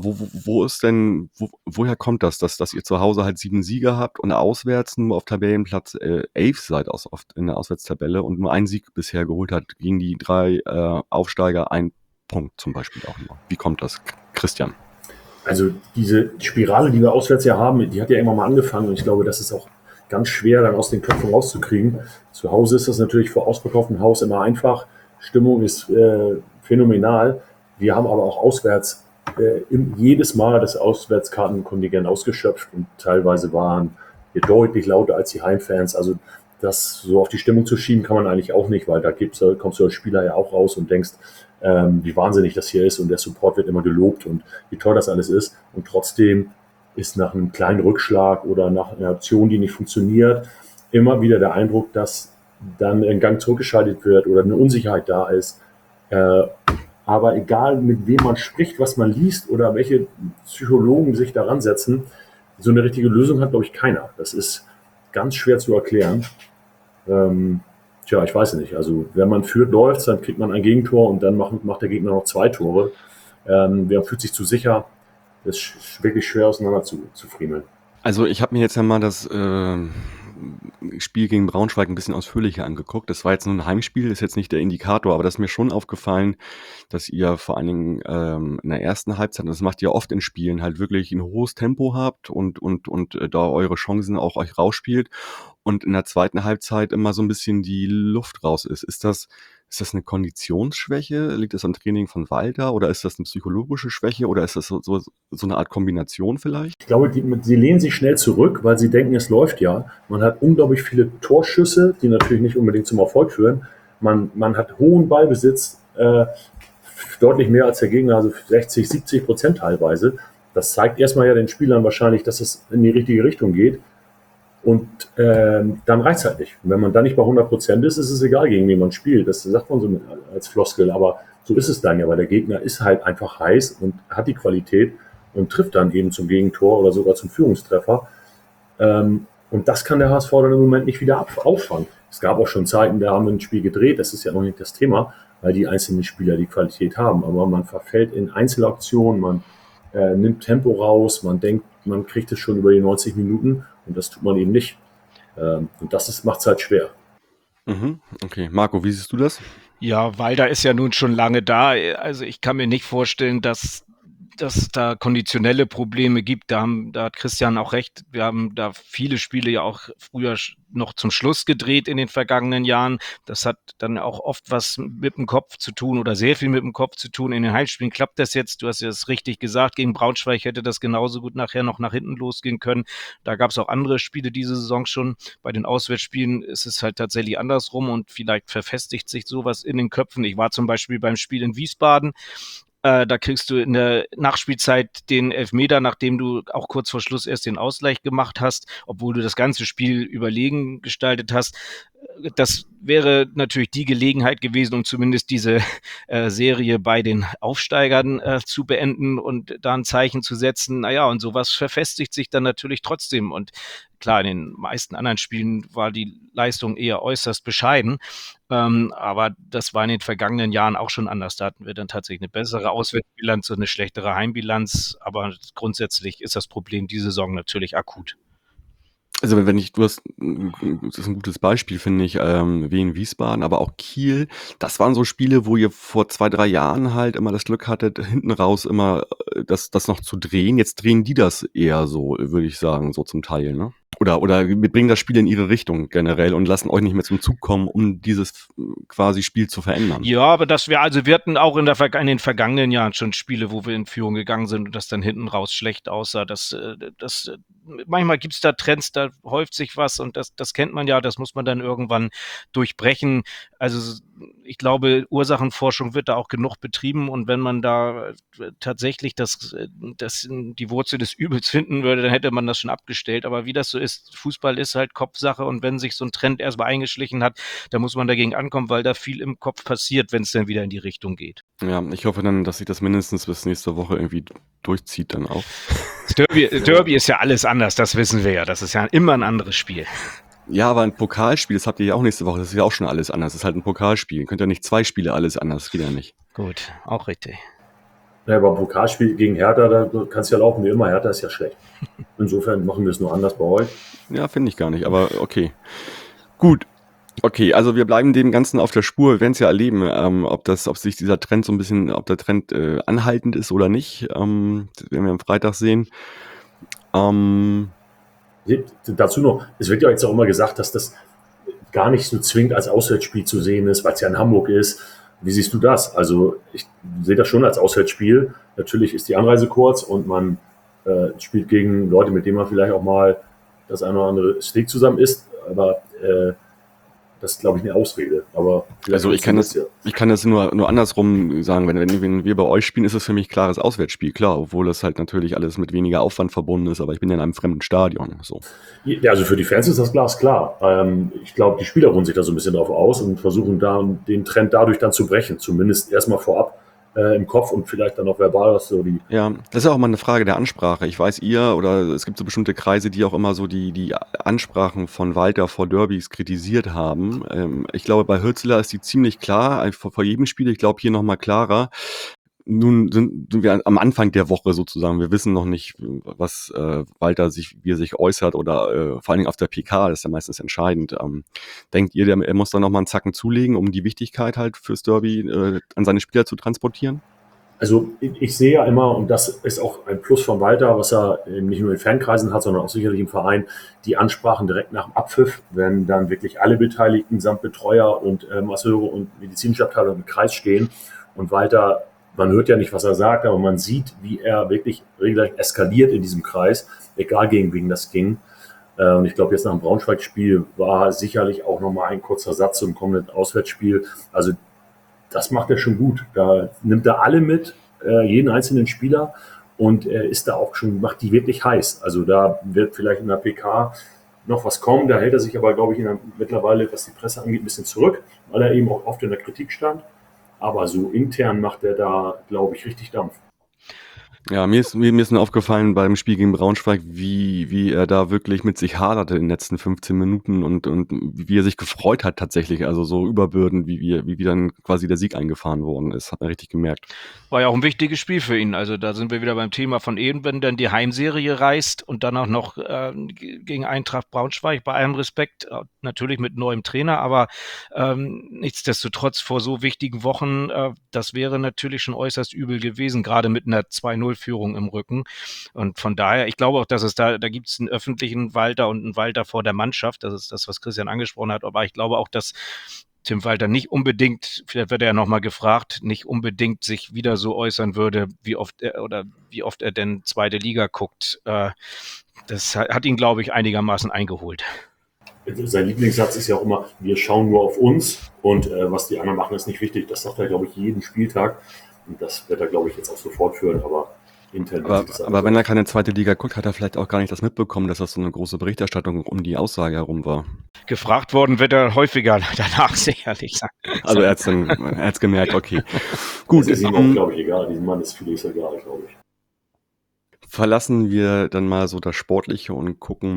woher kommt das, dass ihr zu Hause halt 7 Siege habt und auswärts nur auf Tabellenplatz 11 seid oft in der Auswärtstabelle und nur einen Sieg bisher geholt hat gegen die 3 Aufsteiger, 1 Punkt zum Beispiel auch nur. Wie kommt das, Christian? Also diese Spirale, die wir auswärts ja haben, die hat ja immer mal angefangen und ich glaube, das ist auch ganz schwer dann aus den Köpfen rauszukriegen. Zu Hause ist das natürlich vor ausverkauftem Haus immer einfach. Stimmung ist phänomenal. Wir haben aber auch auswärts jedes Mal das Auswärtskartenkontingent ausgeschöpft und teilweise waren wir deutlich lauter als die Heimfans. Also das so auf die Stimmung zu schieben kann man eigentlich auch nicht, weil da kommst du als Spieler ja auch raus und denkst, wie wahnsinnig das hier ist und der Support wird immer gelobt und wie toll das alles ist. Und trotzdem ist nach einem kleinen Rückschlag oder nach einer Aktion, die nicht funktioniert, immer wieder der Eindruck, dass dann ein Gang zurückgeschaltet wird oder eine Unsicherheit da ist. Aber egal, mit wem man spricht, was man liest oder welche Psychologen sich daran setzen, so eine richtige Lösung hat, glaube ich, keiner. Das ist ganz schwer zu erklären. Ich weiß nicht. Also wenn man führt, läuft, dann kriegt man ein Gegentor und dann macht der Gegner noch 2 Tore. Wer fühlt sich zu sicher? Das ist wirklich schwer auseinander zu friemeln. Also ich habe mir jetzt ja mal das Spiel gegen Braunschweig ein bisschen ausführlicher angeguckt. Das war jetzt nur ein Heimspiel, ist jetzt nicht der Indikator, aber das ist mir schon aufgefallen, dass ihr vor allen Dingen in der ersten Halbzeit, und das macht ihr oft in Spielen, halt wirklich ein hohes Tempo habt und da eure Chancen auch euch rausspielt und in der zweiten Halbzeit immer so ein bisschen die Luft raus ist. Ist das eine Konditionsschwäche? Liegt das am Training von Walter oder ist das eine psychologische Schwäche oder ist das so eine Art Kombination vielleicht? Ich glaube, sie lehnen sich schnell zurück, weil sie denken, es läuft ja. Man hat unglaublich viele Torschüsse, die natürlich nicht unbedingt zum Erfolg führen. Man hat hohen Ballbesitz, deutlich mehr als der Gegner, also 60-70% teilweise. Das zeigt erstmal ja den Spielern wahrscheinlich, dass es in die richtige Richtung geht. Und dann reicht es halt nicht. Und wenn man dann nicht bei 100% ist, ist es egal, gegen wen man spielt. Das sagt man so als Floskel, aber so ist es dann ja, weil der Gegner ist halt einfach heiß und hat die Qualität und trifft dann eben zum Gegentor oder sogar zum Führungstreffer. Und das kann der HSV dann im Moment nicht wieder auffangen. Es gab auch schon Zeiten, da haben wir ein Spiel gedreht, das ist ja noch nicht das Thema, weil die einzelnen Spieler die Qualität haben. Aber man verfällt in Einzelaktionen, man nimmt Tempo raus, man denkt, man kriegt es schon über die 90 Minuten und das tut man eben nicht. Und das macht es halt schwer. Okay, Marco, wie siehst du das? Ja, Walter ist ja nun schon lange da. Also ich kann mir nicht vorstellen, dass dass da konditionelle Probleme gibt. Da hat Christian auch recht. Wir haben da viele Spiele ja auch früher noch zum Schluss gedreht in den vergangenen Jahren. Das hat dann auch oft was mit dem Kopf zu tun oder sehr viel mit dem Kopf zu tun. In den Heimspielen klappt das jetzt. Du hast ja das richtig gesagt. Gegen Braunschweig hätte das genauso gut nachher noch nach hinten losgehen können. Da gab es auch andere Spiele diese Saison schon. Bei den Auswärtsspielen ist es halt tatsächlich andersrum und vielleicht verfestigt sich sowas in den Köpfen. Ich war zum Beispiel beim Spiel in Wiesbaden. Da kriegst du in der Nachspielzeit den Elfmeter, nachdem du auch kurz vor Schluss erst den Ausgleich gemacht hast, obwohl du das ganze Spiel überlegen gestaltet hast. Das wäre natürlich die Gelegenheit gewesen, um zumindest diese Serie bei den Aufsteigern zu beenden und da ein Zeichen zu setzen. Naja, und sowas verfestigt sich dann natürlich trotzdem. Und klar, in den meisten anderen Spielen war die Leistung eher äußerst bescheiden. Aber das war in den vergangenen Jahren auch schon anders. Da hatten wir dann tatsächlich eine bessere Auswärtsbilanz und eine schlechtere Heimbilanz. Aber grundsätzlich ist das Problem diese Saison natürlich akut. Also das ist ein gutes Beispiel, finde ich, Wien, Wiesbaden, aber auch Kiel. Das waren so Spiele, wo ihr vor 2, 3 Jahren halt immer das Glück hattet, hinten raus immer das noch zu drehen. Jetzt drehen die das eher so, würde ich sagen, so zum Teil, ne? Oder bringen das Spiel in ihre Richtung generell und lassen euch nicht mehr zum Zug kommen, um dieses quasi Spiel zu verändern. Ja, aber wir hatten auch in den vergangenen Jahren schon Spiele, wo wir in Führung gegangen sind und das dann hinten raus schlecht aussah. Manchmal gibt's da Trends, da häuft sich was und das kennt man ja, das muss man dann irgendwann durchbrechen. Also ich glaube, Ursachenforschung wird da auch genug betrieben und wenn man da tatsächlich die Wurzel des Übels finden würde, dann hätte man das schon abgestellt. Aber wie das so ist, Fußball ist halt Kopfsache und wenn sich so ein Trend erstmal eingeschlichen hat, dann muss man dagegen ankommen, weil da viel im Kopf passiert, wenn es dann wieder in die Richtung geht. Ja, ich hoffe dann, dass sich das mindestens bis nächste Woche irgendwie durchzieht dann auch. Das Derby ist ja alles anders, das wissen wir ja. Das ist ja immer ein anderes Spiel. Ja, aber ein Pokalspiel, das habt ihr ja auch nächste Woche, das ist ja auch schon alles anders. Das ist halt ein Pokalspiel. Ihr könnt ja nicht 2 Spiele alles anders, das geht ja nicht. Gut, auch richtig. Ja, aber Pokalspiel gegen Hertha, da kannst du ja laufen wie immer. Hertha ist ja schlecht. Insofern machen wir es nur anders bei euch. Ja, finde ich gar nicht, aber okay. Gut. Okay, also wir bleiben dem Ganzen auf der Spur. Wir werden es ja erleben, ob sich dieser Trend so ein bisschen, ob der Trend anhaltend ist oder nicht. Das werden wir am Freitag sehen. Dazu noch, es wird ja jetzt auch immer gesagt, dass das gar nicht so zwingend als Auswärtsspiel zu sehen ist, weil es ja in Hamburg ist. Wie siehst du das? Also ich sehe das schon als Auswärtsspiel. Natürlich ist die Anreise kurz und man spielt gegen Leute, mit denen man vielleicht auch mal das eine oder andere Steak zusammen isst, aber das ist, glaube ich, eine Ausrede. Aber also ich kann das nur andersrum sagen. Wenn wir bei euch spielen, ist es für mich klares Auswärtsspiel, klar, obwohl das halt natürlich alles mit weniger Aufwand verbunden ist, aber ich bin ja in einem fremden Stadion. So. Ja, also für die Fans ist das glasklar. Ich glaube, die Spieler ruhen sich da so ein bisschen drauf aus und versuchen da den Trend dadurch dann zu brechen, zumindest erstmal vorab. Im Kopf und vielleicht dann auch verbal, was so die. Ja, das ist auch mal eine Frage der Ansprache. Ich weiß, es gibt so bestimmte Kreise, die auch immer so die Ansprachen von Walter vor Derbys kritisiert haben. Ich glaube, bei Hürzeler ist die ziemlich klar, vor jedem Spiel, ich glaube hier nochmal klarer. Nun sind wir am Anfang der Woche sozusagen. Wir wissen noch nicht, was Walter wie er sich äußert oder vor allen Dingen auf der PK, das ist ja meistens entscheidend. Denkt ihr, er muss da nochmal einen Zacken zulegen, um die Wichtigkeit halt fürs Derby an seine Spieler zu transportieren? Also ich sehe ja immer, und das ist auch ein Plus von Walter, was er nicht nur in Fankreisen hat, sondern auch sicherlich im Verein, die Ansprachen direkt nach dem Abpfiff, wenn dann wirklich alle Beteiligten samt Betreuer und Masseure und medizinische Abteilung im Kreis stehen und Walter, man hört ja nicht, was er sagt, aber man sieht, wie er wirklich regelrecht eskaliert in diesem Kreis, egal gegen wen das ging. Und ich glaube, jetzt nach dem Braunschweig-Spiel war sicherlich auch nochmal ein kurzer Satz zum kommenden Auswärtsspiel. Also das macht er schon gut. Da nimmt er alle mit, jeden einzelnen Spieler und ist da auch schon, macht die wirklich heiß. Also da wird vielleicht in der PK noch was kommen. Da hält er sich aber, glaube ich, mittlerweile, was die Presse angeht, ein bisschen zurück, weil er eben auch oft in der Kritik stand. Aber so intern macht er da, glaube ich, richtig Dampf. Ja, mir ist nur aufgefallen beim Spiel gegen Braunschweig, wie er da wirklich mit sich haderte in den letzten 15 Minuten und wie er sich gefreut hat tatsächlich, also so überbürdend, wie dann quasi der Sieg eingefahren worden ist, hat man richtig gemerkt. War ja auch ein wichtiges Spiel für ihn, also da sind wir wieder beim Thema von eben, wenn dann die Heimserie reist und dann auch noch gegen Eintracht Braunschweig, bei allem Respekt, natürlich mit neuem Trainer, aber nichtsdestotrotz vor so wichtigen Wochen, das wäre natürlich schon äußerst übel gewesen, gerade mit einer 2-0 1-0-Führung im Rücken. Und von daher, ich glaube auch, dass es da gibt es einen öffentlichen Walter und einen Walter vor der Mannschaft. Das ist das, was Christian angesprochen hat. Aber ich glaube auch, dass Tim Walter nicht unbedingt, vielleicht wird er ja nochmal gefragt, nicht unbedingt sich wieder so äußern würde, wie oft er denn zweite Liga guckt. Das hat ihn, glaube ich, einigermaßen eingeholt. Sein Lieblingssatz ist ja auch immer, wir schauen nur auf uns und was die anderen machen, ist nicht wichtig. Das sagt er, glaube ich, jeden Spieltag. Und das wird er, glaube ich, jetzt auch so fortführen, aber intern. Aber wenn er keine zweite Liga guckt, hat er vielleicht auch gar nicht das mitbekommen, dass das so eine große Berichterstattung um die Aussage herum war. Gefragt worden wird er häufiger danach, sicherlich. Also er hat's gemerkt, okay. Gut. Das ist ihm auch, glaube ich, egal. Diesem Mann ist vieles egal, glaube ich. Verlassen wir dann mal so das Sportliche und gucken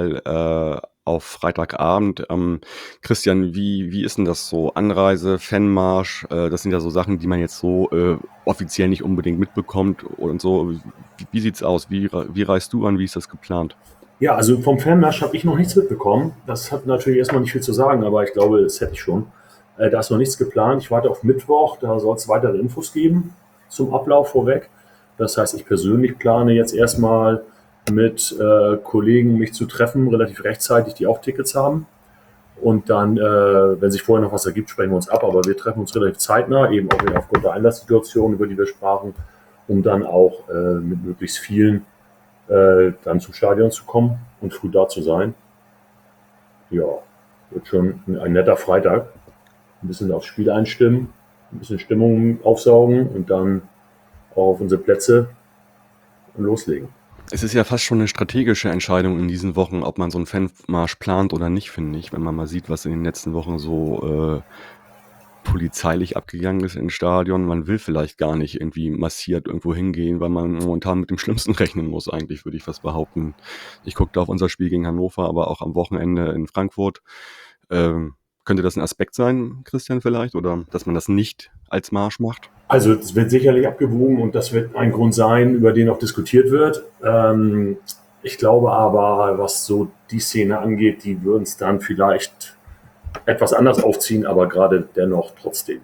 mal auf Freitagabend. Christian, wie ist denn das so? Anreise, Fanmarsch, das sind ja so Sachen, die man jetzt so offiziell nicht unbedingt mitbekommt und so. Wie sieht's aus? Wie reist du an? Wie ist das geplant? Ja, also vom Fanmarsch habe ich noch nichts mitbekommen. Das hat natürlich erstmal nicht viel zu sagen, aber ich glaube, das hätte ich schon. Da ist noch nichts geplant. Ich warte auf Mittwoch, da soll es weitere Infos geben zum Ablauf vorweg. Das heißt, ich persönlich plane jetzt erstmal mit Kollegen mich zu treffen, relativ rechtzeitig, die auch Tickets haben. Und dann, wenn sich vorher noch was ergibt, sprechen wir uns ab. Aber wir treffen uns relativ zeitnah, eben auch wieder aufgrund der Einlasssituation, über die wir sprachen, um dann auch mit möglichst vielen dann zum Stadion zu kommen und früh da zu sein. Ja, wird schon ein netter Freitag. Ein bisschen aufs Spiel einstimmen, ein bisschen Stimmung aufsaugen und dann auf unsere Plätze und loslegen. Es ist ja fast schon eine strategische Entscheidung in diesen Wochen, ob man so einen Fanmarsch plant oder nicht, finde ich. Wenn man mal sieht, was in den letzten Wochen so polizeilich abgegangen ist im Stadion. Man will vielleicht gar nicht irgendwie massiert irgendwo hingehen, weil man momentan mit dem Schlimmsten rechnen muss, eigentlich, würde ich fast behaupten. Ich gucke da auf unser Spiel gegen Hannover, aber auch am Wochenende in Frankfurt. Könnte das ein Aspekt sein, Christian, vielleicht? Oder dass man das nicht als Marsch macht? Also es wird sicherlich abgewogen und das wird ein Grund sein, über den auch diskutiert wird. Ich glaube aber, was so die Szene angeht, die würden es dann vielleicht etwas anders aufziehen, aber gerade dennoch trotzdem.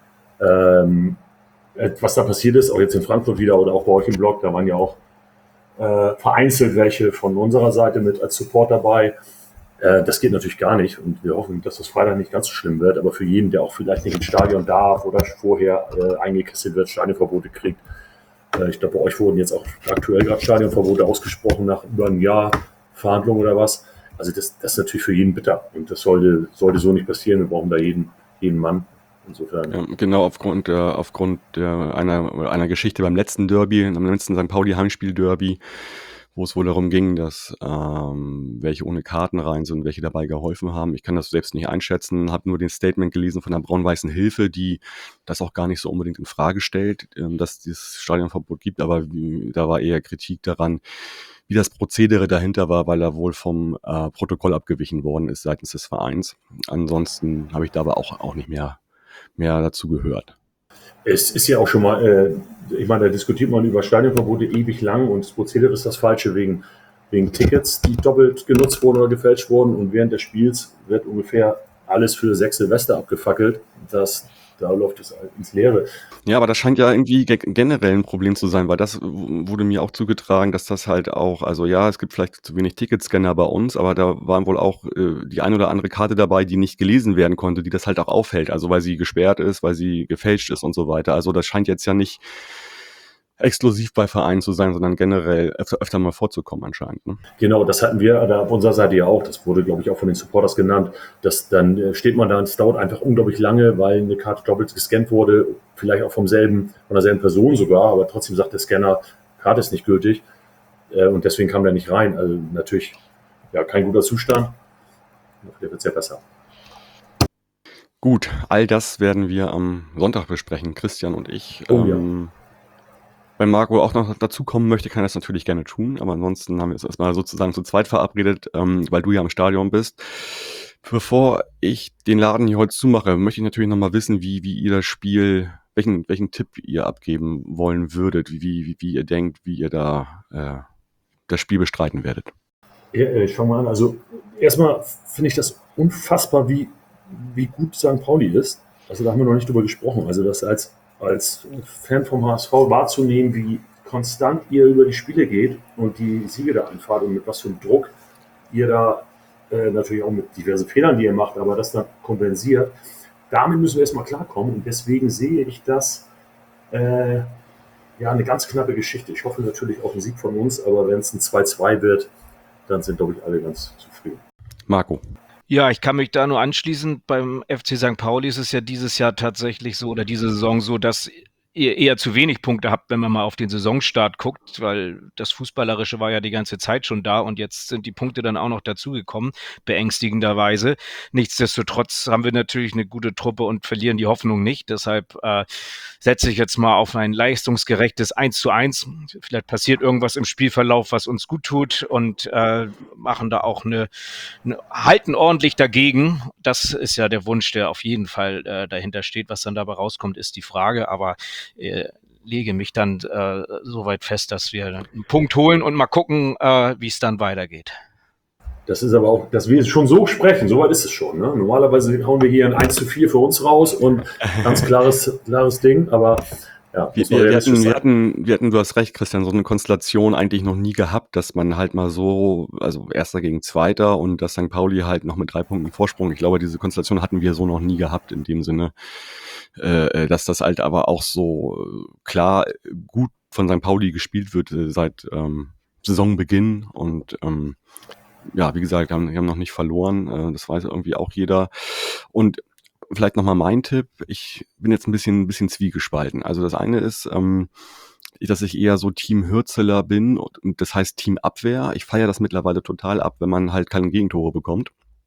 Was da passiert ist, auch jetzt in Frankfurt wieder oder auch bei euch im Blog, da waren ja auch vereinzelt welche von unserer Seite mit als Support dabei. Das geht natürlich gar nicht und wir hoffen, dass das Freitag nicht ganz so schlimm wird, aber für jeden, der auch vielleicht nicht ins Stadion darf oder vorher eingekesselt wird, Stadionverbote kriegt. Ich glaube, bei euch wurden jetzt auch aktuell gerade Stadionverbote ausgesprochen nach über einem Jahr Verhandlung oder was. Also das ist natürlich für jeden bitter und das sollte so nicht passieren. Wir brauchen da jeden Mann. Insofern. Ja, genau, aufgrund einer Geschichte beim letzten Derby, am letzten St. Pauli Heimspiel-Derby, wo es wohl darum ging, dass welche ohne Karten rein sind, welche dabei geholfen haben. Ich kann das selbst nicht einschätzen, habe nur den Statement gelesen von der Braun-Weißen Hilfe, die das auch gar nicht so unbedingt in Frage stellt, dass es dieses Stadionverbot gibt, aber da war eher Kritik daran, wie das Prozedere dahinter war, weil er wohl vom Protokoll abgewichen worden ist seitens des Vereins. Ansonsten habe ich da aber auch nicht mehr dazu gehört. Es ist ja auch schon mal, ich meine, da diskutiert man über Stadionverbote ewig lang und das Prozedere ist das Falsche wegen Tickets, die doppelt genutzt wurden oder gefälscht wurden und während des Spiels wird ungefähr alles für 6 Silvester abgefackelt. Da läuft es ins Leere. Ja, aber das scheint ja irgendwie generell ein Problem zu sein, weil das wurde mir auch zugetragen, dass das halt auch, also ja, es gibt vielleicht zu wenig Ticketscanner bei uns, aber da waren wohl auch die ein oder andere Karte dabei, die nicht gelesen werden konnte, die das halt auch aufhält, also weil sie gesperrt ist, weil sie gefälscht ist und so weiter. Also das scheint jetzt ja nicht exklusiv bei Vereinen zu sein, sondern generell öfter mal vorzukommen anscheinend. Ne? Genau, das hatten wir da auf unserer Seite ja auch. Das wurde, glaube ich, auch von den Supporters genannt. Dann steht man da und es dauert einfach unglaublich lange, weil eine Karte doppelt gescannt wurde, vielleicht auch von derselben Person sogar, aber trotzdem sagt der Scanner, Karte ist nicht gültig und deswegen kam der nicht rein. Also natürlich ja kein guter Zustand. Der wird sehr besser. Gut, all das werden wir am Sonntag besprechen, Christian und ich. Ja. Wenn Marco auch noch dazu kommen möchte, kann er das natürlich gerne tun. Aber ansonsten haben wir uns erstmal sozusagen zu zweit verabredet, weil du ja im Stadion bist. Bevor ich den Laden hier heute zumache, möchte ich natürlich nochmal wissen, wie ihr das Spiel, welchen Tipp ihr abgeben wollen würdet, wie ihr denkt, wie ihr da das Spiel bestreiten werdet. Ja, schau mal an. Also erstmal finde ich das unfassbar, wie gut St. Pauli ist. Also da haben wir noch nicht drüber gesprochen. Also das als Fan vom HSV wahrzunehmen, wie konstant ihr über die Spiele geht und die Siege da einfahrt und mit was für einem Druck ihr da natürlich auch mit diversen Fehlern, die ihr macht, aber das dann kompensiert. Damit müssen wir erstmal klarkommen und deswegen sehe ich das ja eine ganz knappe Geschichte. Ich hoffe natürlich auf einen Sieg von uns, aber wenn es ein 2-2 wird, dann sind, glaube ich, alle ganz zufrieden. Marco. Ja, ich kann mich da nur anschließen. Beim FC St. Pauli ist es ja dieses Jahr tatsächlich so oder diese Saison so, dass ihr eher zu wenig Punkte habt, wenn man mal auf den Saisonstart guckt, weil das Fußballerische war ja die ganze Zeit schon da und jetzt sind die Punkte dann auch noch dazugekommen, beängstigenderweise. Nichtsdestotrotz haben wir natürlich eine gute Truppe und verlieren die Hoffnung nicht. Deshalb setze ich jetzt mal auf ein leistungsgerechtes 1:1. Vielleicht passiert irgendwas im Spielverlauf, was uns gut tut und machen da auch halten ordentlich dagegen. Das ist ja der Wunsch, der auf jeden Fall dahinter steht. Was dann dabei rauskommt, ist die Frage, aber lege mich dann so weit fest, dass wir einen Punkt holen und mal gucken, wie es dann weitergeht. Das ist aber auch, dass wir schon so sprechen, so weit ist es schon. Ne? Normalerweise hauen wir hier ein 1:4 für uns raus und ganz klares Ding, aber ja. Wir hatten, du hast recht, Christian, so eine Konstellation eigentlich noch nie gehabt, dass man halt mal so, also Erster gegen Zweiter und dass St. Pauli halt noch mit 3 Punkten Vorsprung. Ich glaube, diese Konstellation hatten wir so noch nie gehabt in dem Sinne, dass das halt aber auch so klar gut von St. Pauli gespielt wird seit Saisonbeginn und ja, wie gesagt, wir haben noch nicht verloren, das weiß irgendwie auch jeder. Und vielleicht nochmal mein Tipp, ich bin jetzt ein bisschen zwiegespalten. Also das eine ist, dass ich eher so Team Hürzeler bin und das heißt Team Abwehr. Ich feiere das mittlerweile total ab, wenn man halt keine Gegentore bekommt.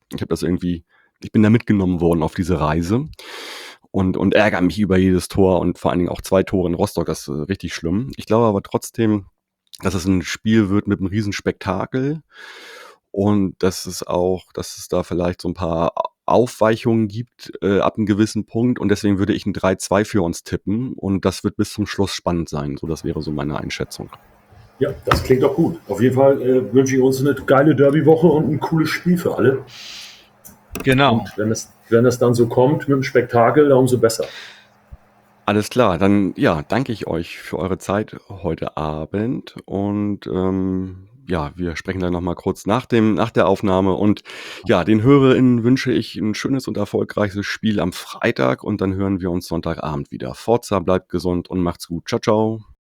Ich bin da mitgenommen worden auf diese Reise und ärgere mich über jedes Tor und vor allen Dingen auch 2 Tore in Rostock, das ist richtig schlimm. Ich glaube aber trotzdem, dass es ein Spiel wird mit einem Riesenspektakel und dass es da vielleicht so ein paar Aufweichungen gibt ab einem gewissen Punkt und deswegen würde ich ein 3-2 für uns tippen und das wird bis zum Schluss spannend sein. So, das wäre so meine Einschätzung. Ja, das klingt doch gut. Auf jeden Fall wünsche ich uns eine geile Derby-Woche und ein cooles Spiel für alle. Genau. Und wenn es dann so kommt mit dem Spektakel, dann umso besser. Alles klar, dann ja, danke ich euch für eure Zeit heute Abend und ja, wir sprechen dann nochmal kurz nach der Aufnahme und ja, den HörerInnen wünsche ich ein schönes und erfolgreiches Spiel am Freitag und dann hören wir uns Sonntagabend wieder. Forza, bleibt gesund und macht's gut. Ciao, ciao.